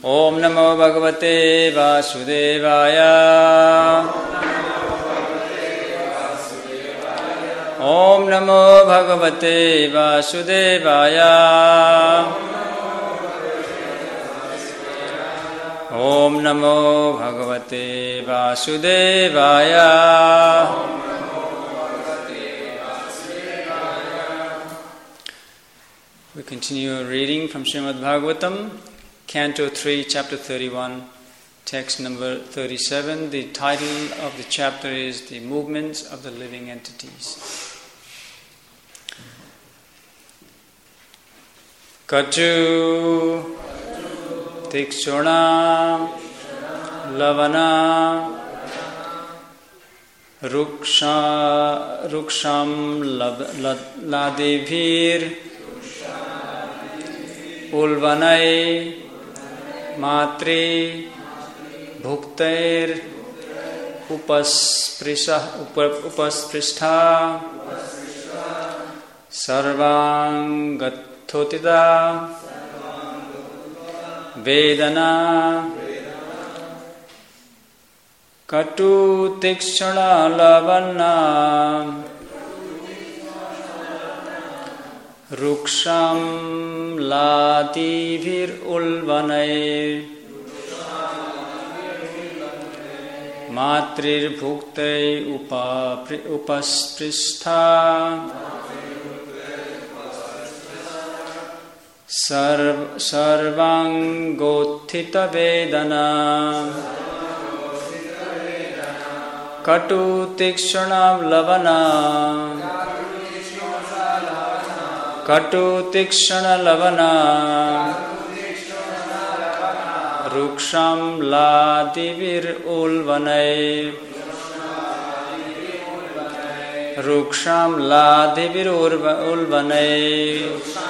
Om Namo Bhagavate Vasudevaya. Om Namo Bhagavate Vasudevaya. Om Namo Bhagavate Vasudevaya. We continue reading from Srimad Bhagavatam, Canto 3, Chapter 31, text number 37. The title of the chapter is The Movements of the Living Entities. Katu Tikshuna Lavana Ruksham Ladevir Ulvanai Matri Bhuktair Upasprishtha Sarvangatotida Vedana Katu Tikshana Lavana Ruksham Ladivir Ulvanai Matrir Bhukte Upasprishtha Sarvangothita Vedana Katu Tikshana Lavana Katu Tikshana Lavana Ruksham Ladivir Ulvanai Ruksham Ladivir Ulvanai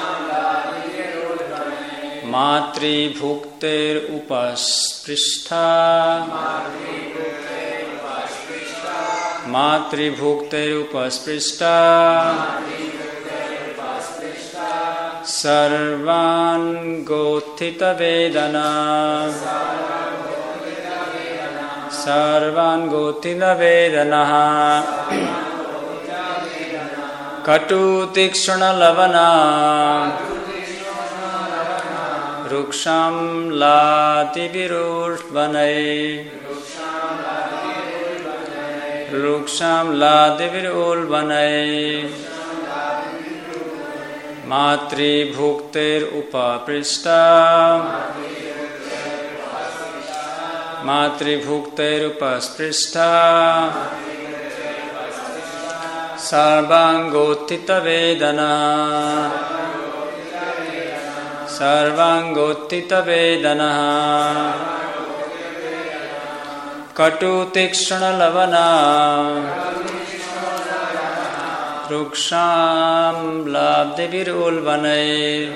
Matri Bhukter Upasprishtha Matri Bhukter Upasprishtha Sarvan Gothita Vedana Sarvan Gothita Vedana Katu Tikshana Lavana Ruksham Ladivirur Vanai Ruksham Ladivirur Vanai Matri Bhukter Upaprishta Matri Bhukter Upasprishtha Sarvangotita Vedana Sarvangotita Vedana Katu Tikshana Lavana Ruksham Labdevir Ulvanai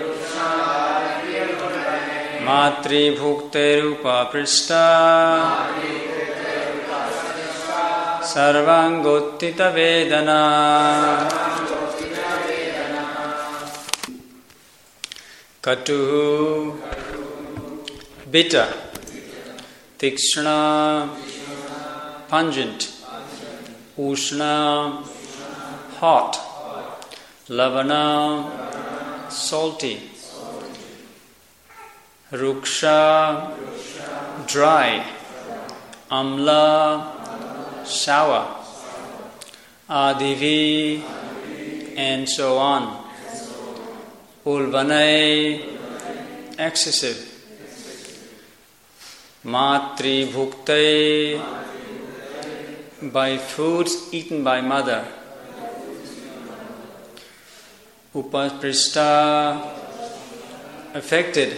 Matri Bhukter Upaprishta Sarvangottita Vedana Katu Bitter Tikshna Pungent Ushna hot, Lavana, salty, Ruksha, dry, Amla, sour, Adivi, and so on, Ulvanai, excessive, Matri Bhuktai, by foods eaten by mother, Upaprishta, affected,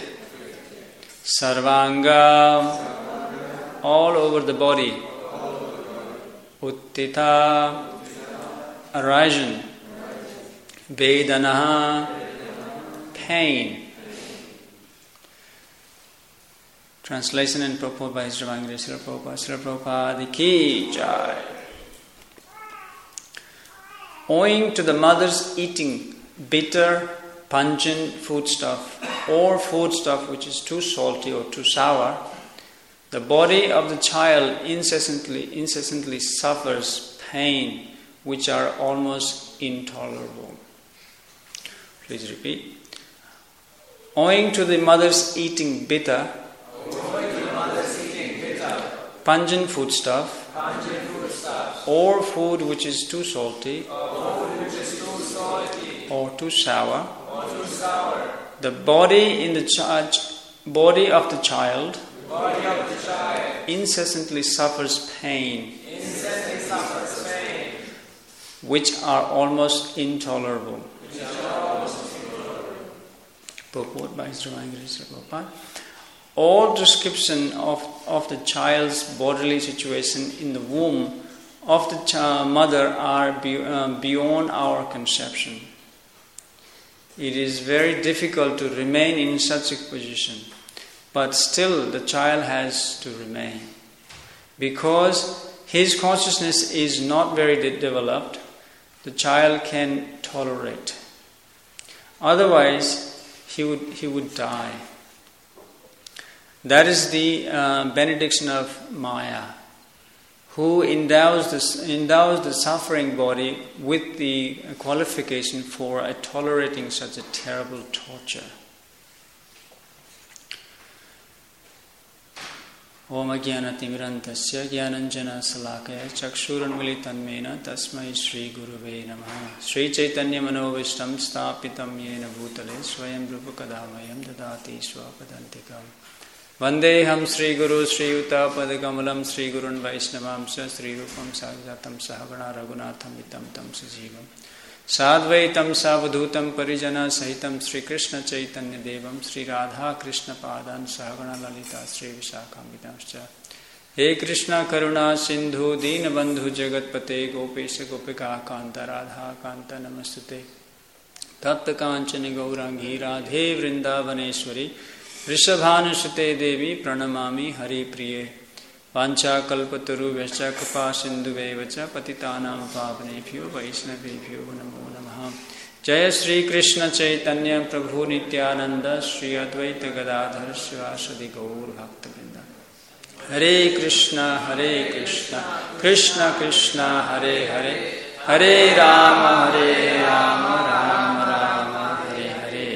Sarvanga, all over the body, Uttita, arisen, Vedana, pain. Translation and purport by His Divine Grace Srila Prabhupada. Srila Prabhupada Ki Jai. Owing to the mother's eating bitter, pungent foodstuff, or foodstuff which is too salty or too sour, the body of the child incessantly suffers pain which are almost intolerable. Please repeat. Owing to the mother's eating bitter, pungent foodstuff, or food which is too salty, or too sour, the body of the child incessantly suffers pain, which are almost intolerable. Purport by His Divine Grace Prabhupada. All description of the child's bodily situation in the womb of the mother are beyond our conception. It is very difficult to remain in such a position, but still the child has to remain. Because his consciousness is not very developed, the child can tolerate. Otherwise, he would die. That is the benediction of Maya, who endows the suffering body with the qualification for tolerating such a terrible torture. Om Ajnanatimirantasya Jnananjana Salakaya Chakshurunmilitanmena Tasmai Shri Gurave Namaha. Shri Chaitanya Manovishtam Stapitam Yena Bhutale Swayam Rupakadamayam Dadati Swapadantikam. Vandeham Sri Guru Sri Yuta Padakamalam Sri Gurun Vaishnavam Sa Sri Rupam Sajatam Sahagana Raghunatham Vitam Tam Sajivam Sadvaitam Savadhutam Parijana Sahitam Sri Krishna Chaitanya Devam Sri Radha Krishna Padan Sahagana Lalita Sri Vishakam Vidamscha. He Krishna Karuna Sindhu Dina Bandhu Jagatpate Gopesha Gopika Kanta Radha Kanta Namastute Tapta Kanchani Gaurangi Radhe Vrindavaneshwari Rishabhanusute Devi Pranamami Hari Priye Vancha Kalpataru Vesha Kripa Sindhu Vevacha Patitanam Pavanebhyo Vaishnavebhyo Namo Namaha. Jaya Sri Krishna Chaitanya Prabhu Nityananda Sri Advaita Gadadhar Shivasadi Gaur Bhakta Vrinda. Hare Krishna Krishna Krishna Hare Hare Hare Rama Rama Rama Hare Hare.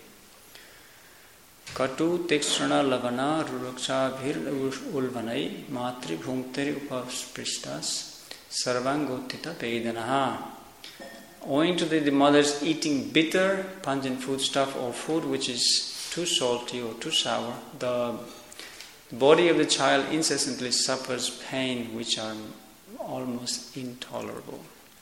Katu Tikshrana Lavana Ruruksha Bhir Ulvanai Matri Bhumteri Upasprishtas Sarvangotita Vedanaha. Owing to the mother's eating bitter, pungent foodstuff or food which is too salty or too sour, the body of the child incessantly suffers pain which are almost intolerable.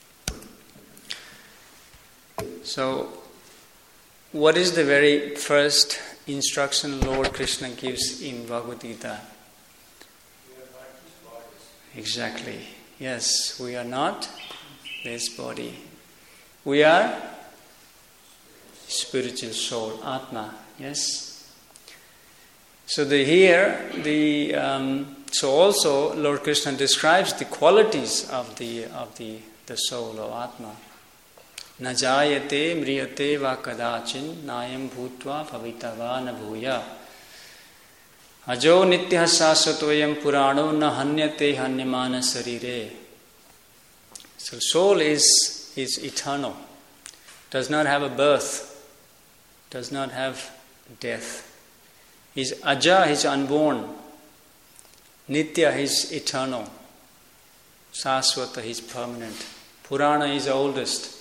So, what is the very first instruction Lord Krishna gives in Bhagavad Gita? Exactly. Yes, we are not this body. We are spiritual soul, Atma. Yes. So so also Lord Krishna describes the qualities of the soul or Atma. Najayate mriyate va kadachin nayam bhutva bhavitava na bhuya ajo nitya sasvatoyam purano na hanyate hanyamana sarire. So soul is eternal, does not have a birth, does not have death. He's aja, he's unborn. Nitya, he's eternal. Saswata, he's permanent. Purana is the oldest.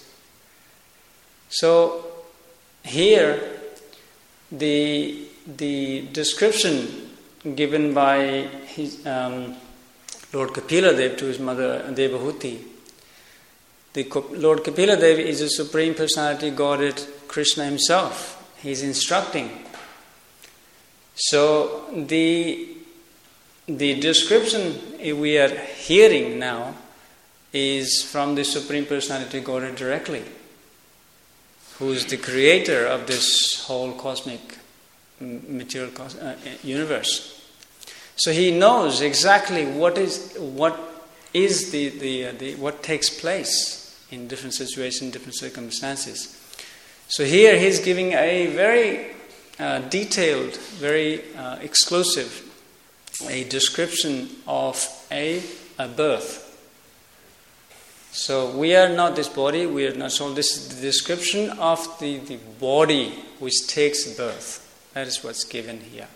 So here the description given by his, Lord Kapila to his mother Devahuti. Lord Kapila is the Supreme Personality Godhead Krishna himself. He's instructing. So the description we are hearing now is from the Supreme Personality Godhead directly, who is the creator of this whole cosmic material universe. So he knows exactly what takes place in different situations, different circumstances. So here he's giving a very detailed, very exclusive, a description of a birth. So we are not this body, we are not soul. This is the description of the body which takes birth. That is what's given here.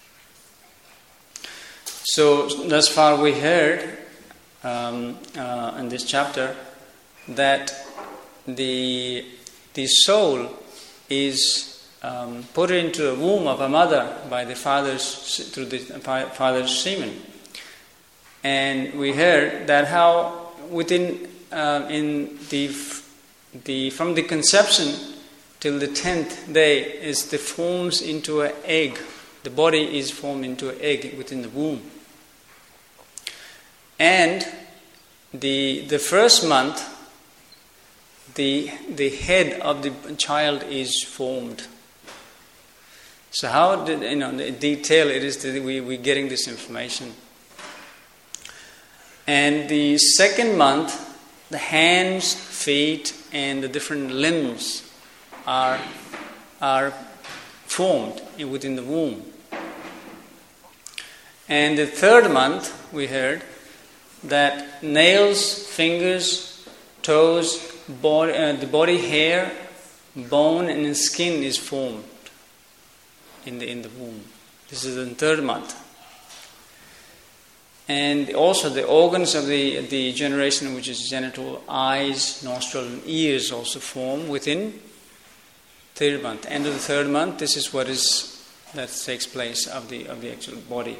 So thus far we heard in this chapter that the soul is put into the womb of a mother by the through the father's semen, and we heard that how within from the conception till the 10th day is the forms into an egg. The body is formed into an egg within the womb. And the first month, the head of the child is formed. So how did the detail it is that we're getting this information. And the second month, the hands, feet, and the different limbs are formed within the womb. And the third month, we heard that nails, fingers, toes, the body hair, bone, and skin is formed in the womb. This is the third month. And also the organs of the generation, which is genital, eyes, nostril, and ears, also form within third month. End of the third month, this is that takes place of the actual body.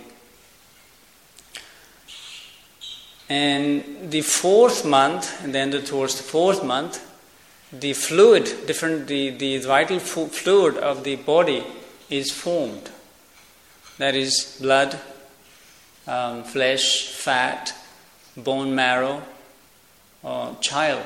And the fourth month, and then towards the fourth month, the fluid, the vital fluid of the body is formed. That is blood, flesh, fat, bone marrow, chyle.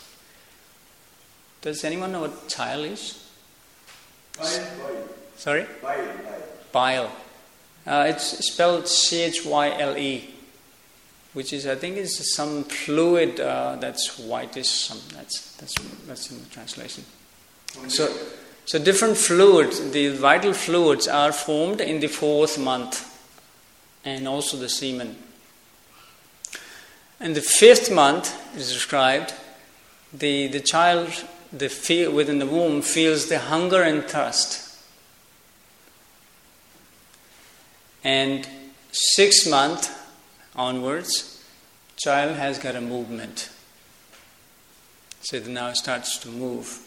Does anyone know what chyle is? Bile. Sorry? Bile. It's spelled CHYLE, which is, I think, is some fluid that's whitish. That's in the translation. So different fluids, the vital fluids, are formed in the fourth month, and also the semen. And the fifth month is described. The child, within the womb, feels the hunger and thirst. And 6th month onwards, child has got a movement. So it now starts to move.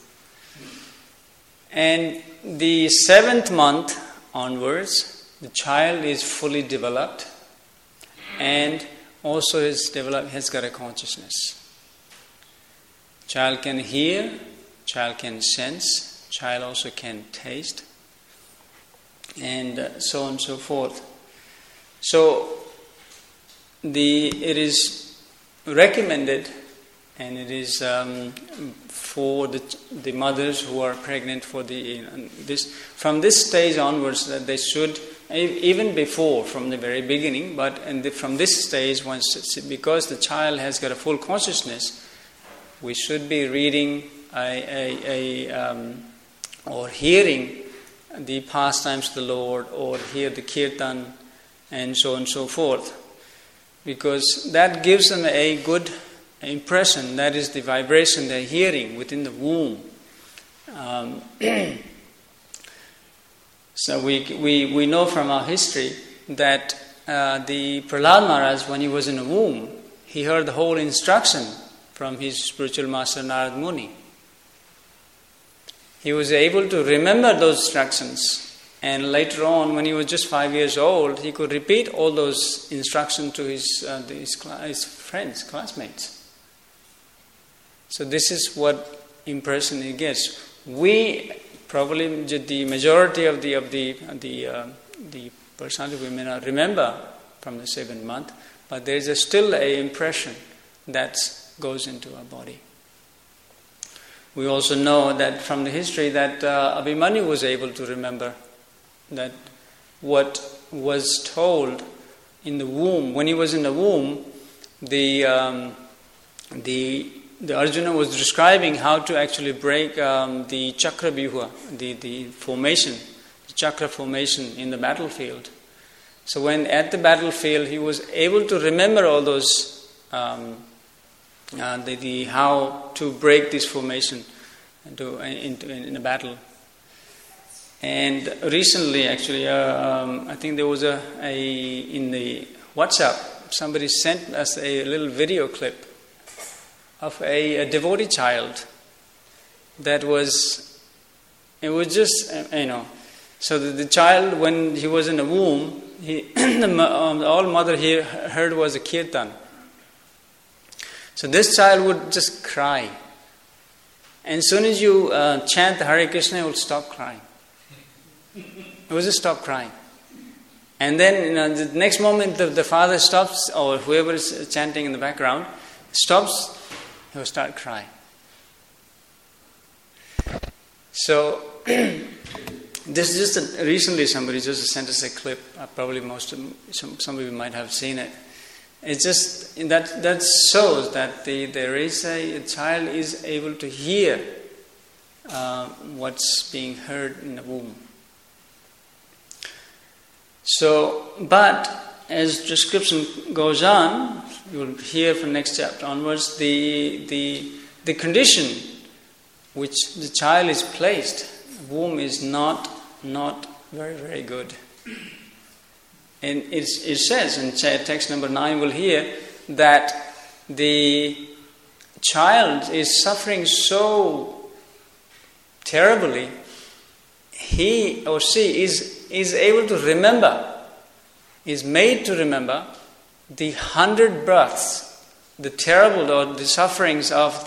And the 7th month onwards, the child is fully developed and also has got a consciousness. Child can hear, child can sense, child also can taste, and so on and so forth. So it is recommended, and it is for the mothers who are pregnant from this stage onwards, that they should, even before, from the very beginning, but from this stage, because the child has got a full consciousness, we should be reading or hearing the pastimes of the Lord, or hear the kirtan, and so on and so forth, because that gives them a good impression. That is the vibration they're hearing within the womb. So we know from our history that the Prahlad Maharaj, when he was in the womb, he heard the whole instruction from his spiritual master Narad Muni. He was able to remember those instructions, and later on, when he was just 5 years old, he could repeat all those instructions to his friends, classmates. So this is what impression he gets. We probably, the majority of the personality we may not remember from the 7th month, but there is still an impression that goes into our body. We also know that from the history that Abhimanyu was able to remember that what was told in the womb. When he was in the womb, the Arjuna was describing how to actually break the Chakravyuha, the formation. chakra formation in the battlefield. So when at the battlefield, he was able to remember all those, how to break this formation in a battle. And recently, actually, I think there was in the WhatsApp, somebody sent us a little video clip of a devotee child that was, it was just, so the child, when he was in the womb, all mother heard was a kirtan. So this child would just cry. And as soon as you chant the Hare Krishna, he would stop crying. He would just stop crying. And then the next moment the father stops, or whoever is chanting in the background stops, he will start crying. So this is just recently somebody just sent us a clip. Probably some of you might have seen it. It's just that shows that there is a child is able to hear what's being heard in the womb. So, but as description goes on, you will hear from next chapter onwards the condition which the child is placed. The womb is not very, very good. And it says in text number 9, we'll hear that the child is suffering so terribly, he or she is able to remember, is made to remember the 100 births, the terrible or the sufferings of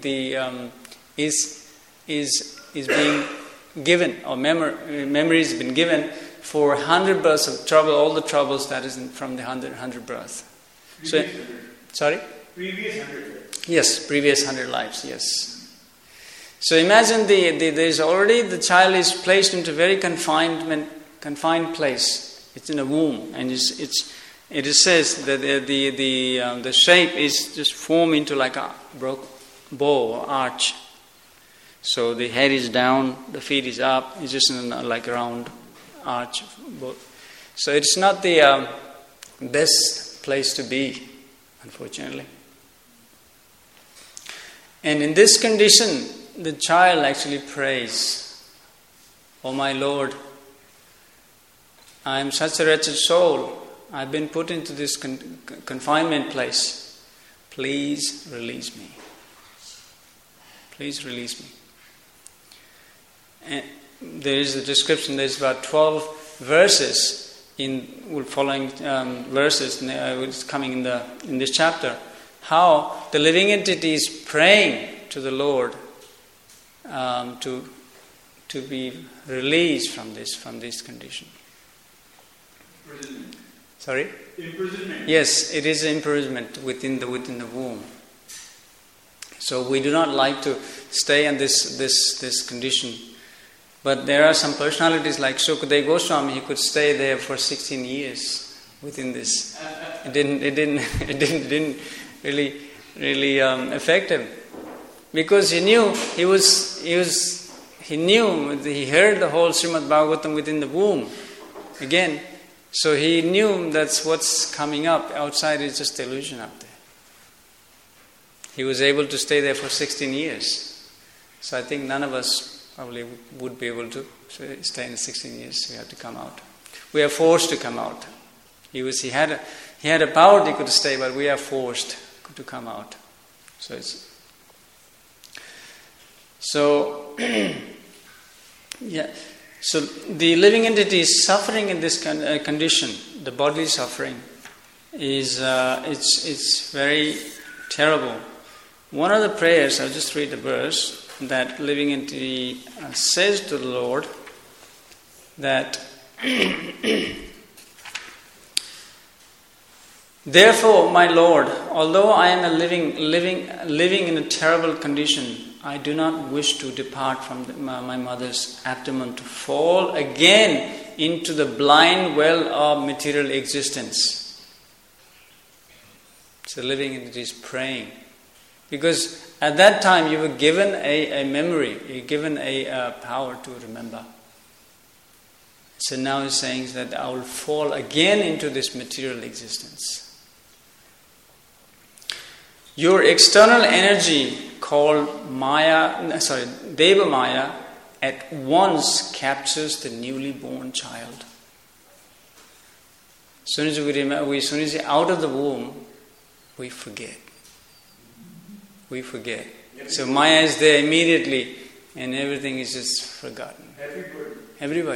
is being given, or memory has been given for 100 births of trouble, all the troubles that is from the 100 births. So, sorry? Previous 100. Yes, previous 100 lives, yes. So imagine there's already, the child is placed into a very confined place. It's in a womb, and it says that the shape is just formed into like a bow or arch. So the head is down, the feet is up. It's just like a round arch. So it's not the best place to be, unfortunately. And in this condition, the child actually prays, "Oh my Lord, I am such a wretched soul. I've been put into this confinement place. Please release me. Please release me." And there is a description. There's about 12 verses following verses. It's coming in this chapter. How the living entity is praying to the Lord to be released from this condition. Imprisonment. Sorry? Imprisonment. Yes, it is imprisonment within the womb. So we do not like to stay in this condition. But there are some personalities like Sukadeva Goswami. He could stay there for 16 years within this. It didn't really affect him, because he knew he heard the whole Srimad Bhagavatam within the womb again. So he knew that's what's coming up. Outside is just illusion up there. He was able to stay there for 16 years. So I think none of us probably would be able to stay in 16 years. We have to come out. We are forced to come out. He had a power he could stay, but we are forced to come out. So yeah. So the living entity is suffering in this condition. The bodily suffering is it's very terrible. One of the prayers, I'll just read the verse, that living entity says to the Lord that "Therefore, my Lord, although I am living in a terrible condition, I do not wish to depart from my mother's abdomen to fall again into the blind well of material existence." So the living entity is praying. Because at that time you were given a memory, you're given a power to remember. So now he's saying that I will fall again into this material existence. Your external energy called Deva Maya at once captures the newly born child. As soon as we're out of the womb, we forget. We forget. So Maya is there immediately and everything is just forgotten. Everybody.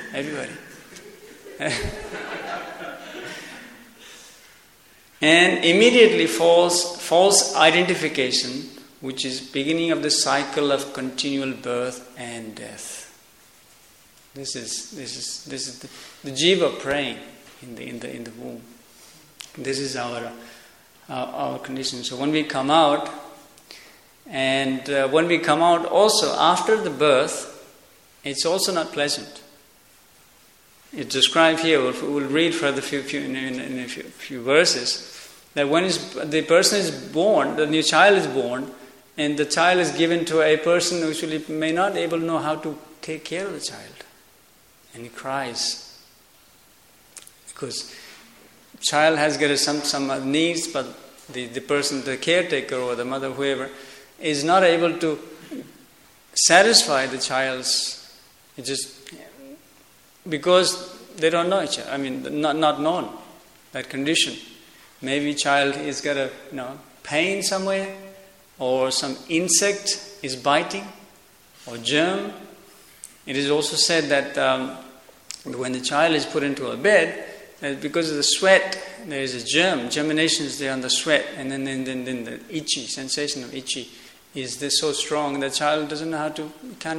And immediately false identification, which is beginning of the cycle of continual birth and death. This is the jiva praying in the womb. This is our condition. So when we come out, and when we come out also after the birth, it's also not pleasant. It's described here. We'll read further in a few verses that when the person is born, the new child is born, and the child is given to a person who usually may not able to know how to take care of the child, and he cries because child has got some needs, but the person, the caretaker or the mother, whoever, is not able to satisfy the child's. It just because they don't know each other. I mean, not known that condition. Maybe child is got a pain somewhere, or some insect is biting, or germ. It is also said that when the child is put into a bed, because of the sweat, there is a germination is there on the sweat, and then the itchy sensation of itchy is this so strong the child doesn't know how to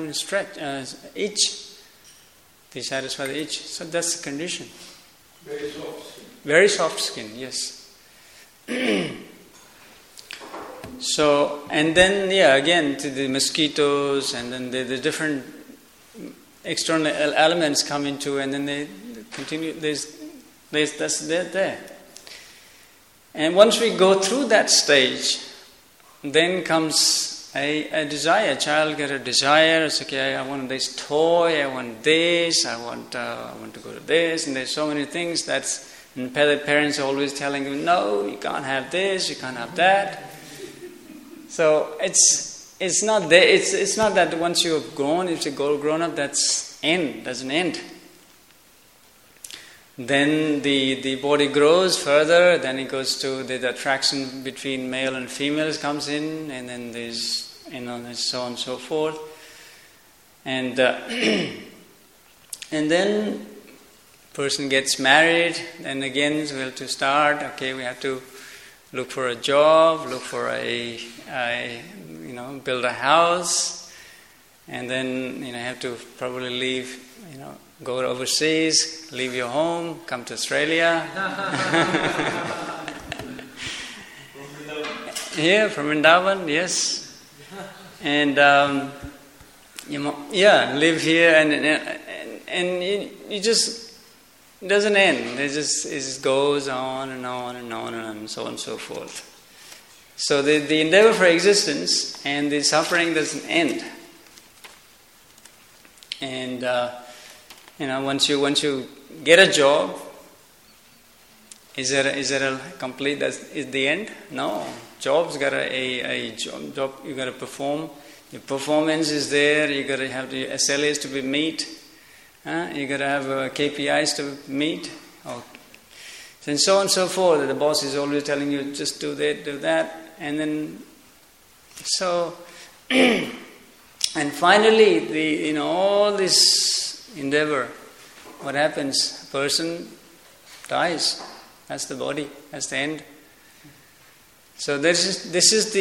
itch. They satisfy the itch. So that's the condition. Very soft skin. Very soft skin, yes. So, and then again to the mosquitoes, and then the different external elements come into, and then they continue. That's there. And once we go through that stage, then comes a desire. A child gets a desire. It's okay. I want this toy. I want this. I want to go to this. And there's so many things and parents are always telling you, no, you can't have this. You can't have that. So it's not there. It's not that once you have grown, if you grown up, doesn't end. Then the body grows further, then it goes to the attraction between male and females comes in, and then there's, and so on and so forth. And and then person gets married, and again we have to start, okay, we have to look for a job, look for build a house, and then have to probably leave, go overseas, leave your home, come to Australia. Yeah, from Vrindavan, yes. And live here, and you just it doesn't end. It just goes on and on and on and so on and so forth. So the endeavor for existence and the suffering doesn't end. And once you get a job, is there a complete? Is the end? No. Job's got a job. You got to perform. Your performance is there. You got to have the SLAs to be meet. You got to have KPIs to meet. And so on and so forth. The boss is always telling you just do that, do that, and then so. And finally, all this endeavor, what happens? A person dies. That's the body. That's the end. So this is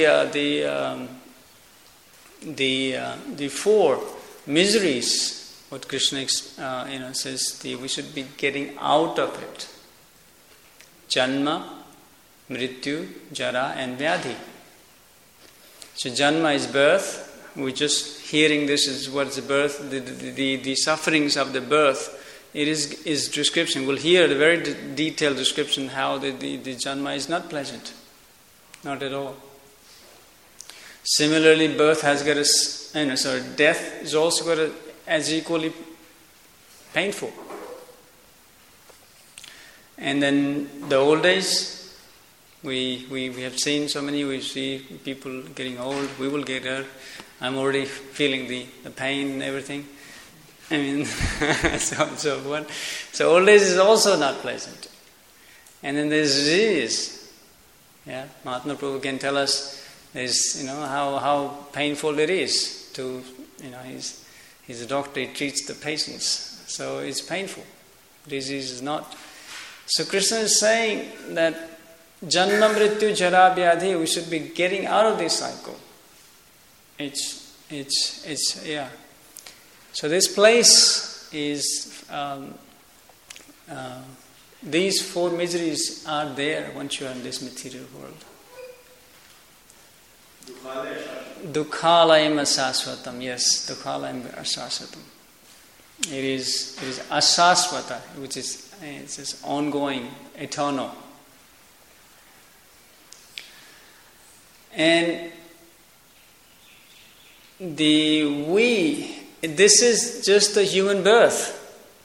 the four miseries. What Krishna says we should be getting out of it. Janma, Mrityu, Jara, and Vyadhi. So Janma is birth. We're just hearing this is what's the birth, the sufferings of the birth. It is description. We'll hear the very detailed description how the Janma is not pleasant. Not at all. Similarly, birth has got death is also got as equally painful. And then the old days, we have seen so many, we see people getting old, we will get old. I'm already feeling the pain and everything. I mean, so what? So old age is also not pleasant. And then there's disease. Yeah, Mahatma Prabhu can tell us there's, how painful it is to, he's a doctor, he treats the patients. So it's painful. Disease is not. So Krishna is saying that Janma Mrityu Jara Vyadhi, we should be getting out of this cycle. It's yeah. So this place is, these four miseries are there once you are in this material world. Dukhalayam asasvatam, yes, Dukhalayam asasvatam. It is asasvata, which is it's just ongoing, eternal. And this is just the human birth.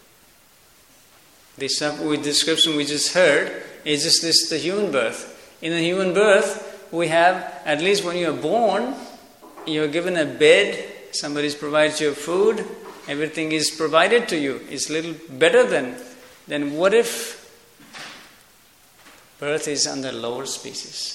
This with description we just heard is just this the human birth. In the human birth, we have, at least when you are born, you are given a bed, somebody provides you food, everything is provided to you. It's a little better than what if birth is under lower species?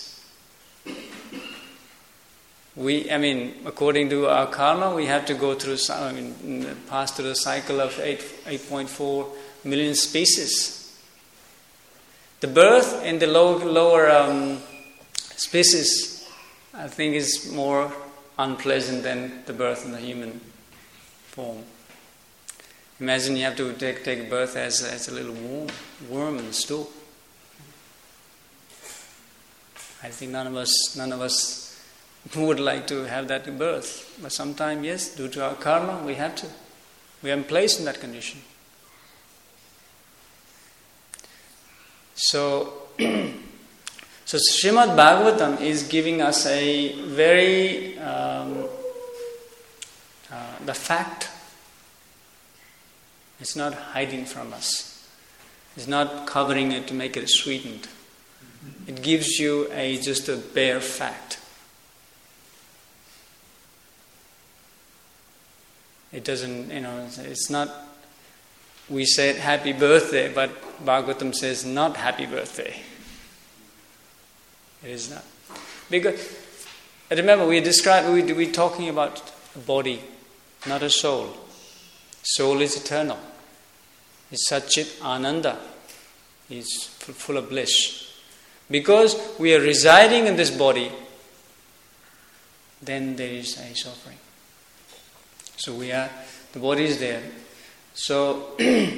According to our karma, we have to go through, pass through the cycle of 8.4 million species. The birth in the lower species, I think, is more unpleasant than the birth in the human form. Imagine you have to take birth as a little worm in the stool. I think none of us would like to have that birth. But sometimes, yes, due to our karma, we have to. We are placed in that condition. So Srimad Bhagavatam is giving us a very, the fact. It's not hiding from us. It's not covering it to make it sweetened. It gives you just a bare fact. It doesn't, it's not, we said happy birthday, but Bhagavatam says not happy birthday. It is not. Because, remember, we're talking about a body, not a soul. Soul is eternal. It's Satchit Ananda. It's full of bliss. Because we are residing in this body, then there is a suffering. So the body is there. So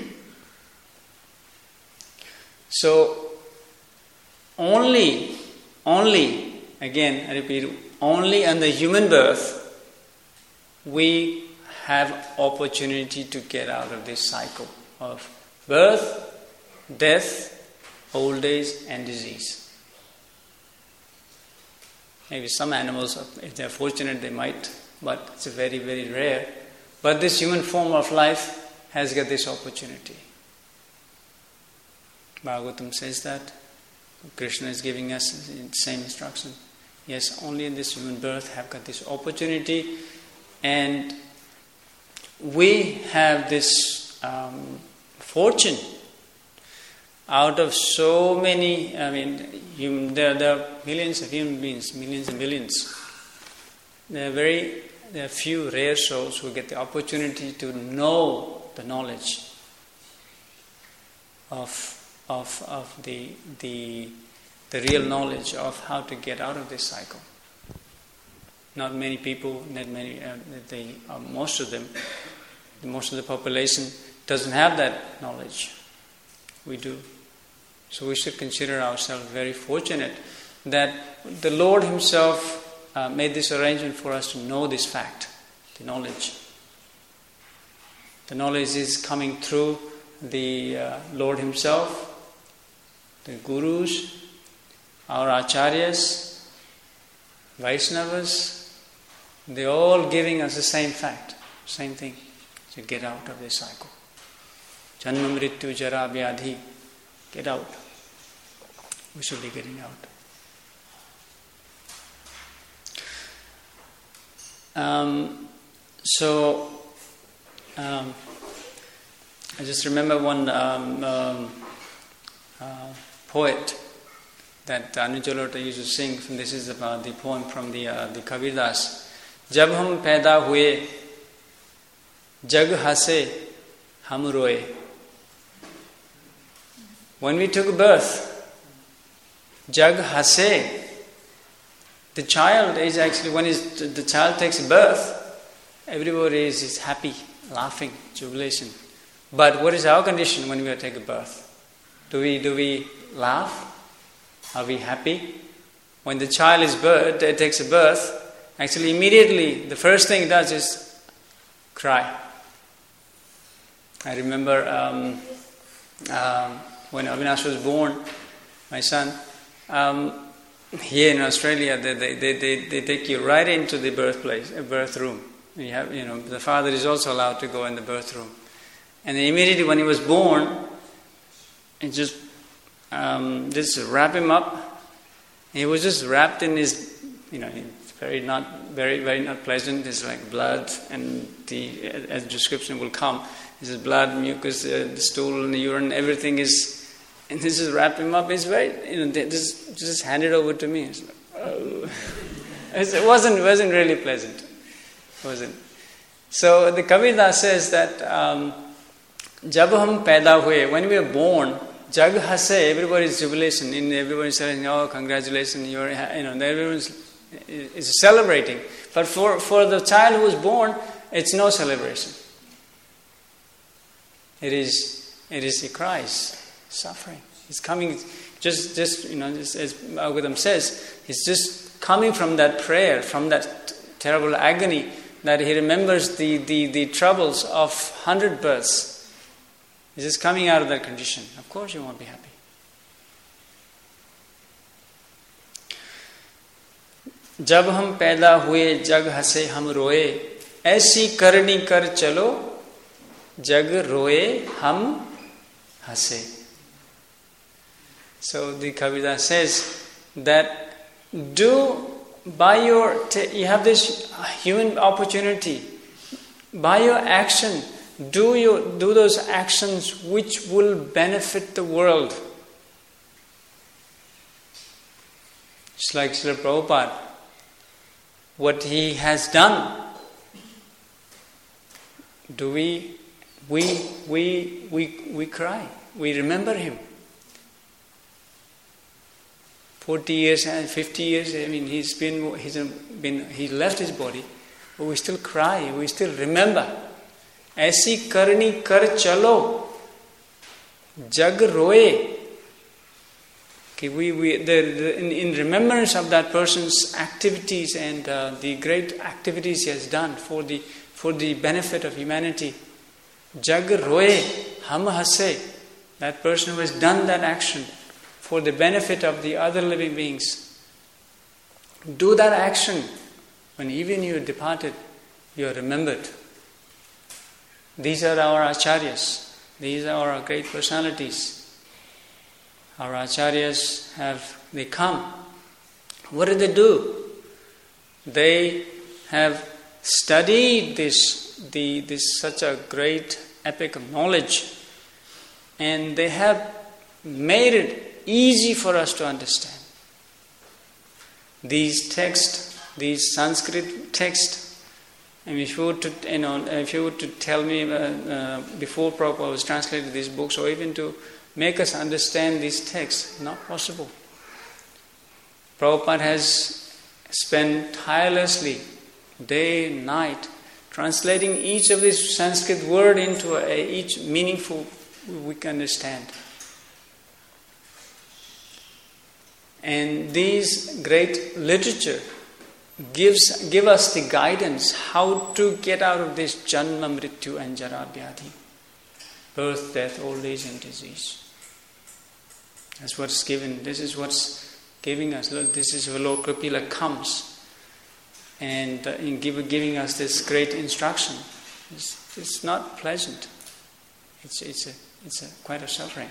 only, again, I repeat, only on the human birth, we have opportunity to get out of this cycle of birth, death, old age, and disease. Maybe some animals, if they're fortunate, they might, but it's very, very rare. But this human form of life has got this opportunity. Bhagavatam says that. Krishna is giving us the same instruction. Yes, only in this human birth have got this opportunity, and we have this fortune. Out of so many, there are millions of human beings, millions and millions. There are few rare souls who get the opportunity to know the knowledge of the real knowledge of how to get out of this cycle. Not many people, most of the population doesn't have that knowledge. We do. So we should consider ourselves very fortunate that the Lord Himself made this arrangement for us to know this fact, the knowledge. The knowledge is coming through the Lord Himself, the Gurus, our Acharyas, Vaishnavas. They're all giving us the same fact, same thing, to get out of this cycle. Janma Mrityu Jara Vyadhi. Get out. We should be getting out. I just remember one poet that Anujalota used to sing. This is about the poem from the Kabir Das. Jab hum paida hue, jag hase, hum roye. When we took birth, jag hase. The child is actually, when the child takes birth, everybody is happy, laughing, jubilation. But what is our condition when we take a birth? Do we laugh? Are we happy? When the child takes a birth, actually immediately the first thing it does is cry. I remember when Avinash was born, my son, here in Australia, they take you right into the birthplace, a birth room. You have, the father is also allowed to go in the birth room. And immediately when he was born, it just wrap him up. He was just wrapped in his, it's very not pleasant. It's like blood, and as description will come, this is blood, mucus, the stool, and the urine, everything is. And this is wrap him up. It's very, just hand it over to me. It's like, oh. It wasn't really pleasant. It wasn't. So the Kabir Das says that jab hum paida hue, when we are born, jag hase, everybody's jubilation. Everybody's saying, oh, congratulations, everyone is celebrating. But for the child who was born, it's no celebration. It is he cries. Suffering. He's coming, just as Bhagavatam says, he's just coming from that prayer, from that terrible agony, that he remembers the troubles of 100 births. He's just coming out of that condition. Of course you won't be happy. Jab hum paida hue, jag hase hum roye, aisi karni kar chalo, jag roye hum hase. So the Kabir Das says that you have this human opportunity, by your action, do those actions which will benefit the world. It's like Srila Prabhupada, what he has done. Do we cry? We remember him. 40 years and 50 years, he left his body, but we still cry, we still remember. Aisi karni kar chalo, jag roye. In remembrance of that person's activities and the great activities he has done for the benefit of humanity, jag roye hum hase. That person who has done that action for the benefit of the other living beings. Do that action when even you departed, you are remembered. These are our acharyas. These are our great personalities. Our acharyas they come. What did they do? They have studied this such a great epic of knowledge, and they have made it easy for us to understand. These texts, these Sanskrit texts, and if you were to tell me before Prabhupada was translated these books, or even to make us understand these texts, not possible. Prabhupada has spent tirelessly, day and night, translating each of these Sanskrit word into each meaningful we can understand. And these great literature give us the guidance how to get out of this janma, mrityu and jara vyadhi, birth, death, old age and disease. That's what's given. This is what's giving us. Look, this is where Lord Kapila comes and in giving us this great instruction. It's not pleasant. It's It's quite a suffering.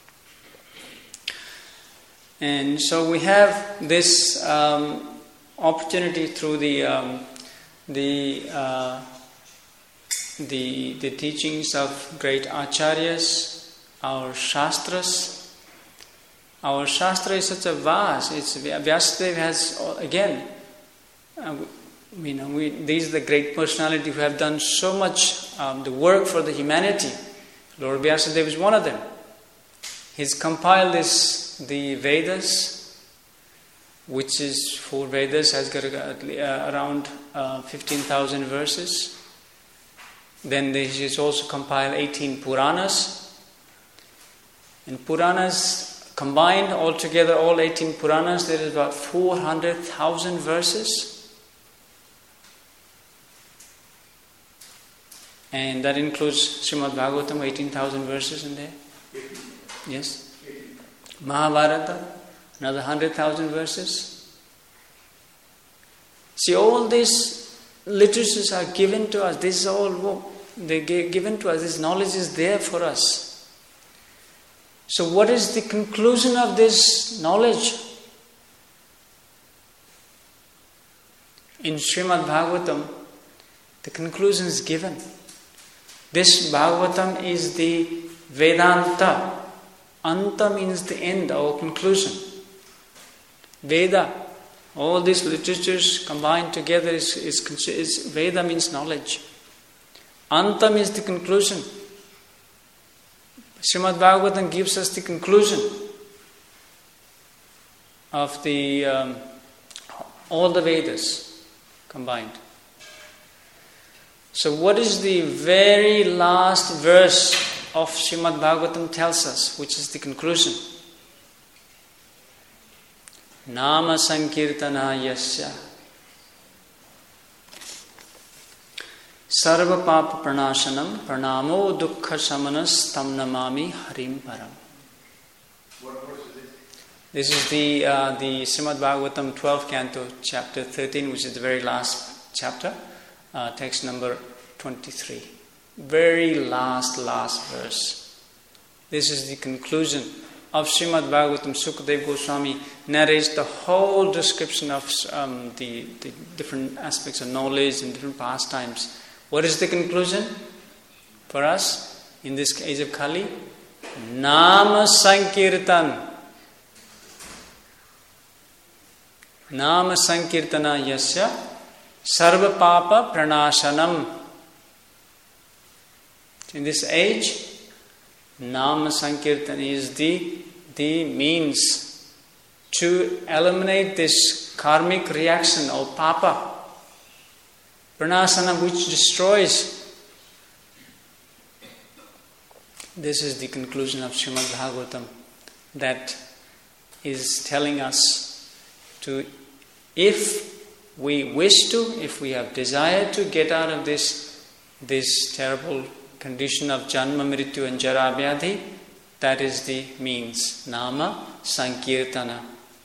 And so we have this opportunity through the teachings of great acharyas, our shastras. Our shastra is such a vast. Vyasadeva has again. These are the great personality who have done so much the work for the humanity. Lord Vyasadeva is one of them. He's compiled the Vedas, which is 4 Vedas, has got around 15,000 verses. Then he's also compiled 18 Puranas. And Puranas combined altogether, all 18 Puranas, there is about 400,000 verses. And that includes Srimad Bhagavatam, 18,000 verses in there. Yes. Mahabharata, another 100,000 verses. See, all these literatures are given to us. This is all they given to us. This knowledge is there for us. So what is the conclusion of this knowledge? In Srimad Bhagavatam, the conclusion is given. This Bhagavatam is the Vedanta. Anta means the end or conclusion. Veda, all these literatures combined together is Veda means knowledge. Anta means the conclusion. Srimad Bhagavatam gives us the conclusion of the all the Vedas combined. So what is the very last verse of Srimad Bhagavatam tells us, which is the conclusion? Nama Sankirtana Yasya Sarva Papa Pranashanam Pranamo Dukkha Shamanas Tam Namami Harim Param. What verse is it? This is the Srimad Bhagavatam 12th canto, chapter 13, which is the very last chapter, text number 23. Very last verse. This is the conclusion of Srimad Bhagavatam. Sukadeva Goswami narrates the whole description of the different aspects of knowledge and different pastimes. What is the conclusion for us in this age of Kali? Nama Sankirtan. Nama Sankirtana Yasya Sarva Papa Pranashanam. In this age, Nama Sankirtan is the means to eliminate this karmic reaction or papa, pranasana, which destroys. This is the conclusion of Srimad Bhagavatam that is telling us to, if we wish to, if we have desire to get out of this terrible condition of Janma, Mrityu and Jara Vyadhi, that is the means. Nama Sankirtana.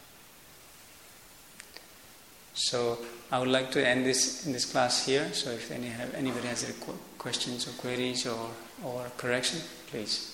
So I would like to end this class here. So if anybody has any questions or queries or correction, please.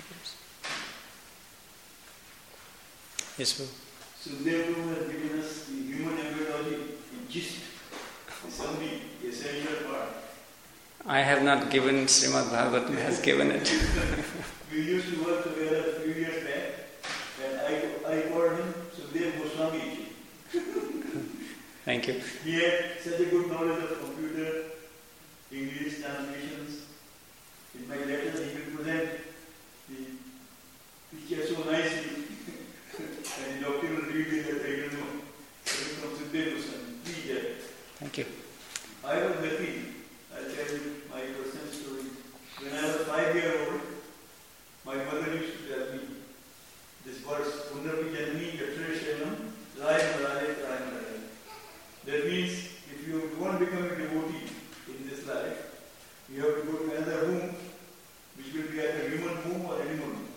Yes, Boo. Sukadeva has given us the human embryology gist. It's only the essential part. I have not given, Srimad Bhagavatam has given it. We used to work together a few years back, and I called him Sukadeva Goswami. Thank you. He had such a good knowledge of computer, English translations. In my letters, he could present the picture so nicely. And the doctor will read it that I don't know. From Sukadeva Goswami. Read that. Thank you. I was happy. I'll tell you my personal story. When I was 5-year-old, my mother used to tell me this verse, Pundrapi Janmi Yatra Rayam Rayam Rayam. That means if you want to become a devotee in this life, you have to go to another womb, which will be either human womb or animal womb.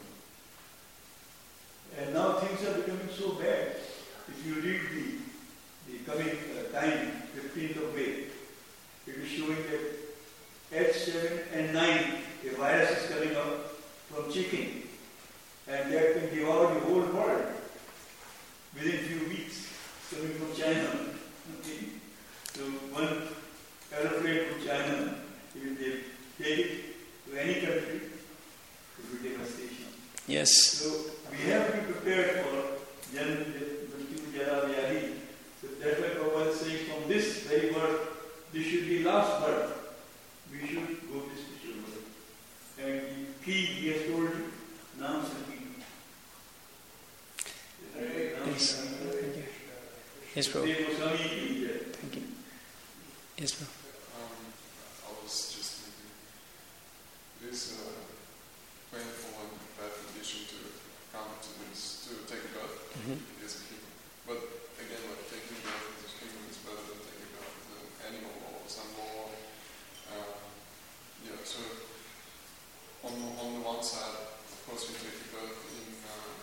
And now things are becoming so bad. If you read the coming time, 15th of May, it is showing that at 7 and 9, a virus is coming up, from chicken, and that can devour the whole world within few weeks, coming from China. Okay? So one aeroplane from China, if they take it to any country, it will be devastation. Yes. So we have to be prepared for Jara Vyadi. So that's why Prabhupada is saying from this very birth, this should be last birth. We should go to spiritual world. And the key he has told you, Nam Sankirtan. Yes. Thank you. Yes, bro. Thank you. Yes, bro. I was just thinking, this painful and bad condition to come to this, to take a birth is a human. But again, like taking a birth as a human is better than taking a birth as an animal or some more. So on the one side, of course, we take a birth in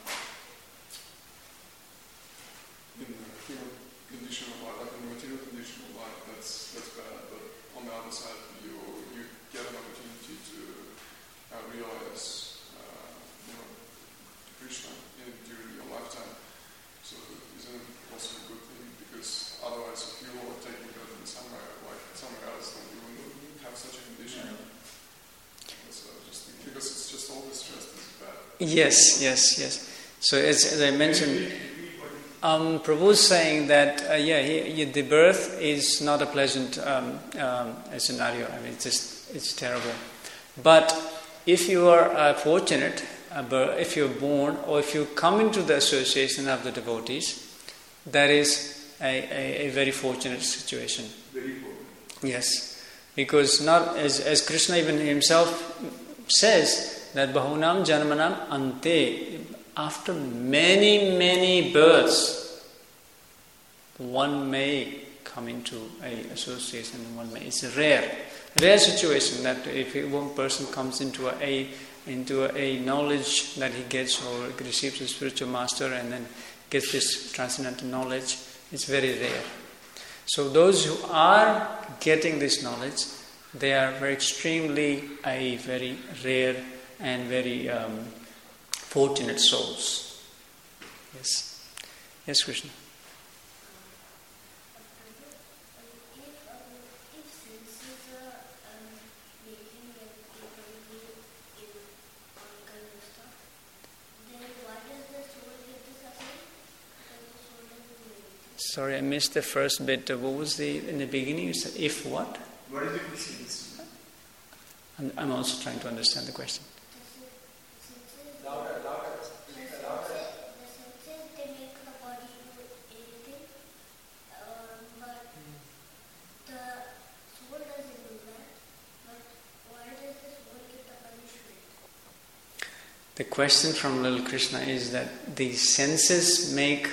the human condition of life, like in the material condition of life, that's bad. But on the other side, you get an opportunity to realize, Krishna during your lifetime. So isn't it also a good thing? Because otherwise, if you are taking birth in somewhere else, then you wouldn't have such a condition. So just thinking, because it's just all this stress is bad. Yes. So as I mentioned, Prabhu is saying that the birth is not a pleasant scenario. I mean, it's terrible. But if you are fortunate, if you're born or if you come into the association of the devotees, that is a very fortunate situation. Very fortunate. Yes, because not as Krishna even himself says that Bahunam Janmanam Ante, after many births, one may come into a association. It's a rare situation that if one person comes into a knowledge that he gets or receives a spiritual master and then gets this transcendental knowledge, it's very rare. So those who are getting this knowledge, they are extremely very rare and very fortunate souls. Yes, Krishna. Sorry, I missed the first bit. What was in the beginning? You said, if what? What is the question? I'm also trying to understand the question. Louder. The senses, they make the body do anything, but the soul doesn't do that. But why does the soul get the punishment? The question from Lil Krishna is that the senses make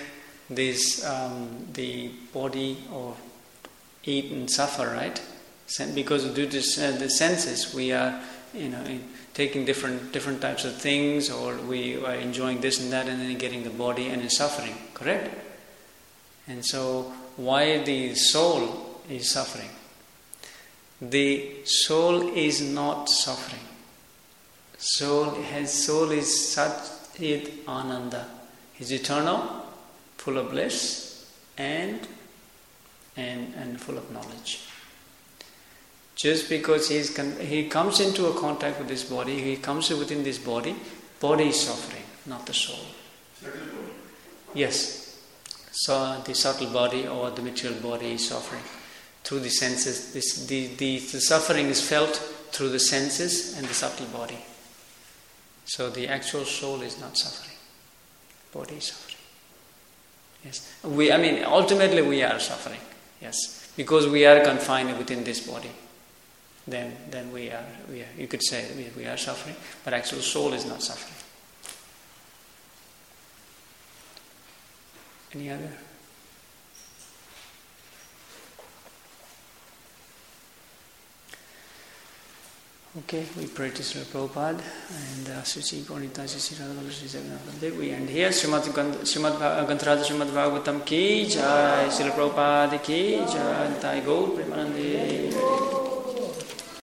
the body or eat and suffer, right? Because due to the senses, we are, taking different types of things, or we are enjoying this and that, and then getting the body and is suffering. Correct? And so, why the soul is suffering? The soul is not suffering. Soul is Sat-Chit Ananda. He's eternal, full of bliss, and full of knowledge. Just because he comes into a contact with this body, he comes within this body is suffering, not the soul. Subtle body. Yes. So the subtle body or the material body is suffering through the senses. The suffering is felt through the senses and the subtle body. So the actual soul is not suffering. Body is suffering. Yes. Ultimately we are suffering. Yes. Because we are confined within this body. Then we are, you could say we are suffering, but actual soul is not suffering. Any other? Okay, we pray to Srila Prabhupada and Suchi Gaurnita Sri Radha Sri Savanatha. We end here. Srimad Grantharaja Srimad Bhagavatam ki jai, Srila Prabhupada ki jai, Nitai Gaur Premanande.